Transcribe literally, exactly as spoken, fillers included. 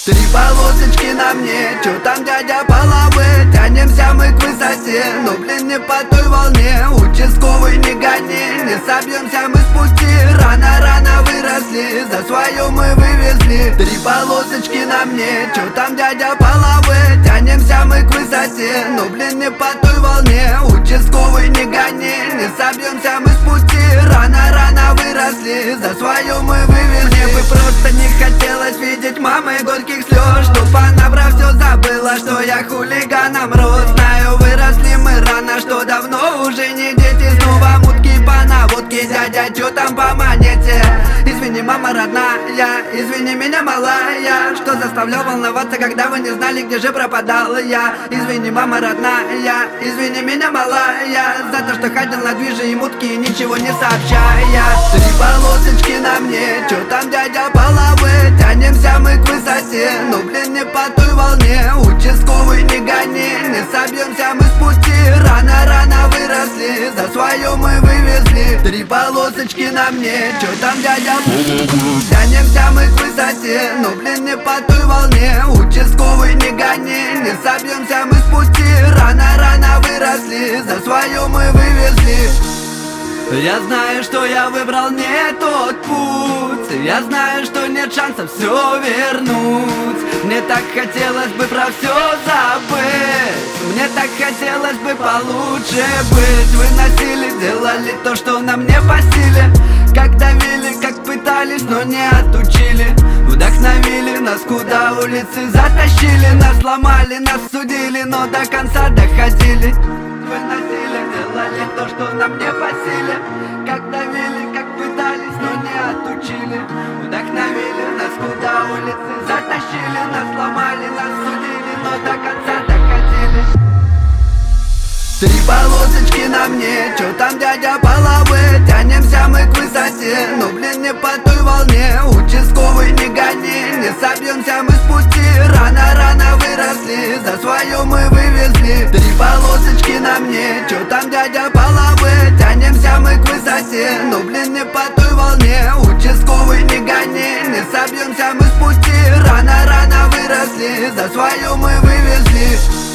Три полосочки на мне, чё там, дядя, половы? Тянемся мы к высоте, но, блин, не по той волне. Участковый не гони, не собьемся мы с пути. Рано-рано выросли, за свое мы вывезли. Три полосочки на мне, чё там, дядя, половы? Тянемся мы к высоте, но, блин, не по той волне. Участковый не гони, не собьемся мы с пути. Рано-рано выросли, за свое мы вывезли. Мне бы просто не хотелось видеть мамы горьких слез, чтоб она про все забыла, что я хулиганом рос. Знаю, выросли мы рано, что давно уже не дети. Снова мутки по наводке, дядя, чё там по монете? Извини, мама родная, извини меня, малая, что заставлял волноваться, когда вы не знали, где же пропадал я. Извини, мама родная, извини меня, малая, за то, что ходил на движи и мутки, ничего не сообщая. Три полосочки на мне, чё там, дядя, половы? Тянемся мы к высоте, но, блин, не по той волне. Участковый не гони, не собьемся мы с пути. Рано-рано выросли, за свое мы вывезли. Три полосочки на мне, чё там, дядя? Тянемся мы к высоте, но, блин, не по той волне. Участковый не гони, не собьемся мы с пути. Рано-рано выросли, за свое мы вывезли. Я знаю, что я выбрал не тот путь. Я знаю, что нет шансов все вернуть. Мне так хотелось бы про все забыть. Мне так хотелось бы получше быть. Выносили, делали то, что нам не по силе. Как давили, как пытались, но не отучили. Вдохновили нас, куда улицы затащили. Нас сломали, нас судили, но до конца доходили. Выносили, делали то, что нам не по силе. Как давили, как пытались, но не отучили. Вдохновили нас, куда улицы затащили. Нас сломали, нас судили, но до конца доходили. Три полосочки на мне, чё там, дядя, половы? Тянемся мы к высоте, но, блин, не по той волне. Участковый не гони, не собьемся мы с пути. Рано-рано выросли, за свое мы вывезли. Три полосочки на мне, чё там, дядя, половы? Тянемся мы к высоте, но, блин, не по той волне. Участковый не гони, не собьемся мы с пути. Рано-рано выросли, за свое мы вывезли.